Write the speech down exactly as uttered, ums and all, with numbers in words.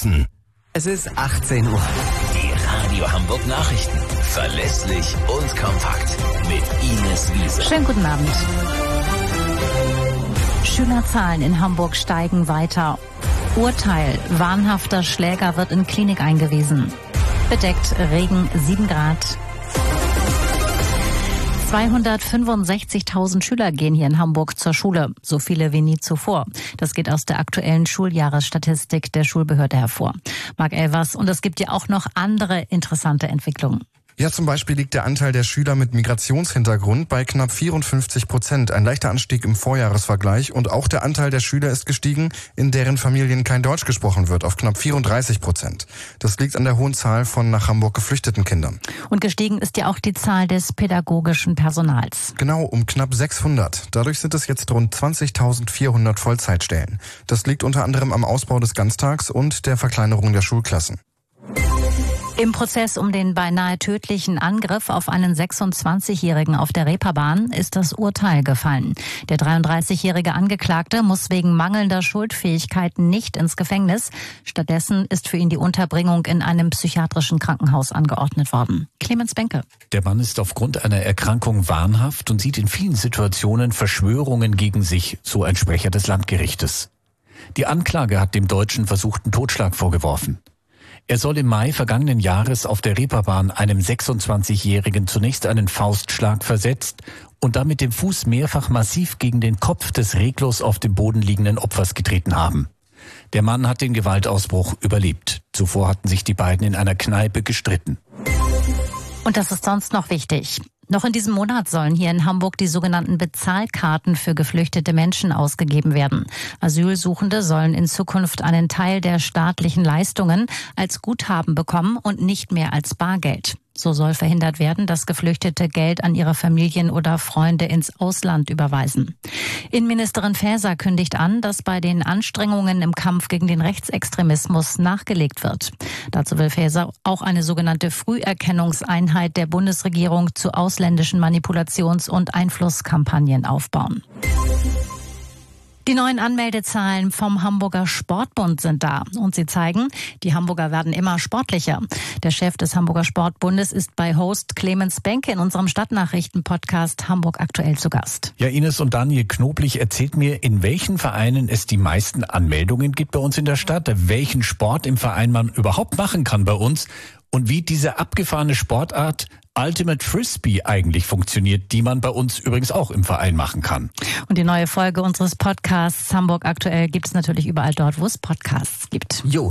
Sachsen. Es ist achtzehn Uhr. Die Radio Hamburg Nachrichten. Verlässlich und kompakt. Mit Ines Wiese. Schönen guten Abend. Schülerzahlen in Hamburg steigen weiter. Urteil: Wahnhafter Schläger wird in Klinik eingewiesen. Bedeckt, Regen, sieben Grad. zweihundertfünfundsechzigtausend Schüler gehen hier in Hamburg zur Schule. So viele wie nie zuvor. Das geht aus der aktuellen Schuljahresstatistik der Schulbehörde hervor. Marc Elvers, und es gibt ja auch noch andere interessante Entwicklungen. Ja, zum Beispiel liegt der Anteil der Schüler mit Migrationshintergrund bei knapp vierundfünfzig Prozent. Ein leichter Anstieg im Vorjahresvergleich. Und auch der Anteil der Schüler ist gestiegen, in deren Familien kein Deutsch gesprochen wird, auf knapp vierunddreißig Prozent. Das liegt an der hohen Zahl von nach Hamburg geflüchteten Kindern. Und gestiegen ist ja auch die Zahl des pädagogischen Personals. Genau, um knapp sechshundert. Dadurch sind es jetzt rund zwanzigtausendvierhundert Vollzeitstellen. Das liegt unter anderem am Ausbau des Ganztags und der Verkleinerung der Schulklassen. Im Prozess um den beinahe tödlichen Angriff auf einen sechsundzwanzigjährigen auf der Reeperbahn ist das Urteil gefallen. Der dreiunddreißigjährige Angeklagte muss wegen mangelnder Schuldfähigkeit nicht ins Gefängnis. Stattdessen ist für ihn die Unterbringung in einem psychiatrischen Krankenhaus angeordnet worden. Clemens Benke. Der Mann ist aufgrund einer Erkrankung wahnhaft und sieht in vielen Situationen Verschwörungen gegen sich, so ein Sprecher des Landgerichtes. Die Anklage hat dem Deutschen versuchten Totschlag vorgeworfen. Er soll im Mai vergangenen Jahres auf der Reeperbahn einem sechsundzwanzigjährigen zunächst einen Faustschlag versetzt und dann mit dem Fuß mehrfach massiv gegen den Kopf des reglos auf dem Boden liegenden Opfers getreten haben. Der Mann hat den Gewaltausbruch überlebt. Zuvor hatten sich die beiden in einer Kneipe gestritten. Und das ist sonst noch wichtig. Noch in diesem Monat sollen hier in Hamburg die sogenannten Bezahlkarten für geflüchtete Menschen ausgegeben werden. Asylsuchende sollen in Zukunft einen Teil der staatlichen Leistungen als Guthaben bekommen und nicht mehr als Bargeld. So soll verhindert werden, dass Geflüchtete Geld an ihre Familien oder Freunde ins Ausland überweisen. Innenministerin Faeser kündigt an, dass bei den Anstrengungen im Kampf gegen den Rechtsextremismus nachgelegt wird. Dazu will Faeser auch eine sogenannte Früherkennungseinheit der Bundesregierung zu ausländischen Manipulations- und Einflusskampagnen aufbauen. Die neuen Anmeldezahlen vom Hamburger Sportbund sind da und sie zeigen, die Hamburger werden immer sportlicher. Der Chef des Hamburger Sportbundes ist bei Host Clemens Benke in unserem Stadtnachrichten-Podcast Hamburg aktuell zu Gast. Ja, Ines und Daniel Knoblich erzählt mir, in welchen Vereinen es die meisten Anmeldungen gibt bei uns in der Stadt, welchen Sport im Verein man überhaupt machen kann bei uns und wie diese abgefahrene Sportart Ultimate Frisbee eigentlich funktioniert, die man bei uns übrigens auch im Verein machen kann. Und die neue Folge unseres Podcasts Hamburg aktuell gibt es natürlich überall dort, wo es Podcasts gibt. Jo.